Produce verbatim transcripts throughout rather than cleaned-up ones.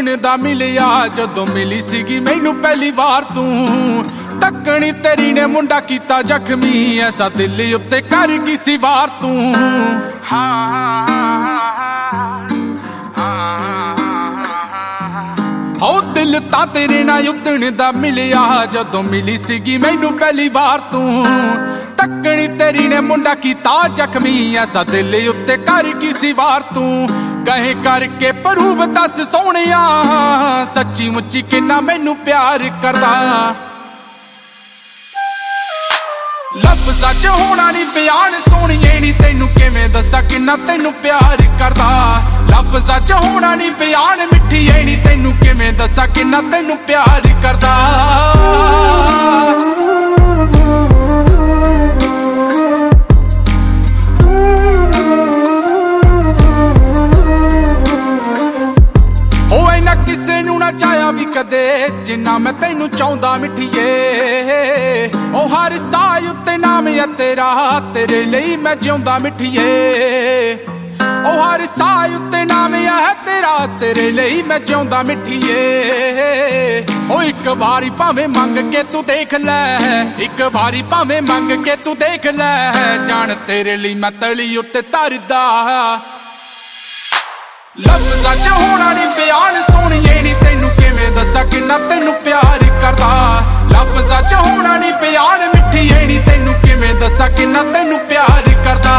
उतने दा मिलिया जदों मिली सीगी मैनू पहली वार तू तकनी तेरी ने मुंडा कीता जख्मी ऐसा दिल उत्ते कर गई सी वार तू हो दिल ता तेरे ना उतने दा मिलिया जदों मिली सीगी मैनू पहली वार तू तकनी तेरी ने मुंडा कीता जख्मी ऐसा दिल उत्ते कर गई सी वार तू कहे करके प्रूव दस सोहणिया सच्ची मुच्ची किन्ना मैनू प्यार करदा लफ्ज़ां च होना नी बयान सोहणिए नी तैनू किवें दस्सां किन्ना तैनू प्यार करदा लफ्ज़ां च होना नी बयान मिठीए नी तैनू किवें दस्सां किन्ना तैनू प्यार करदा किसे नू ना चाया भी कदे जिन्ना मैं तैनू चाहुंदा मिठीए ओ हर साह उत्ते नाम है तेरा तेरे लिए मैं जिउंदा मिठीए ओ हर साह उत्ते नाम है तेरा तेरे लिए मैं जिउंदा मिठीए ओ एक बारी भावें मंग के तू देख लै एक बारी भावें मंग के तू देख लै जान तेरे लिए मैं तली उत्ते तरदा लफ्ज़ां च होना नी बयान सोहणिए नी तैनू किवें दस्सां किन्ना तैनू प्यार करदा लफ्ज़ां च होना नी बयान मिठीए नी तैनू किवें दस्सां किन्ना तैनू प्यार करदा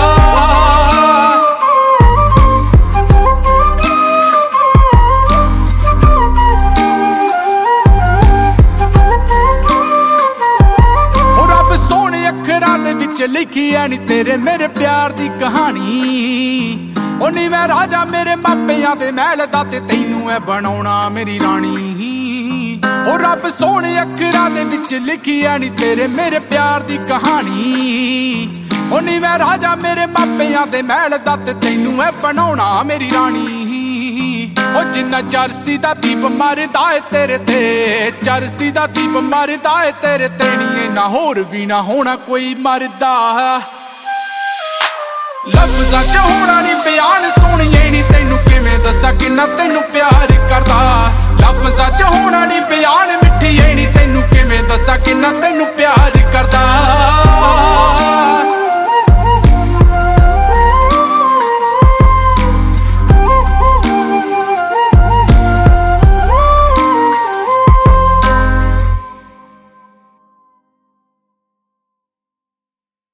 रब सोहणे अखरां दे विच लिखी है नी तेरे मेरे प्यार दी कहानी ओ नी मैं राजा मेरे मापियां दे महल दा ते तैनू है बनाउणा मेरी रानी ओ रब सोहणे अखरां दे विच लिखी है नी तेरे मेरे प्यार दी कहानी ओ नी मैं राजा मेरे मापियां दे महल दा ते तैनू है बनाउणा मेरी रानी ओ जिन्ना चरसी दा दीप मरदा है तेरे ते चरसी दा दीप मरदा है तेरे ते नी ना होर भी ना होना कोई मरदा लफ्ज़ां च होना नी बयान सोहणिए नी तैनू किवें दस्सां किन्ना तैनू प्यार करदा लफ्ज़ां च होना नी बयान मिठीए नी तैनू किवें दस्सां किन्ना तैनू प्यार करदा।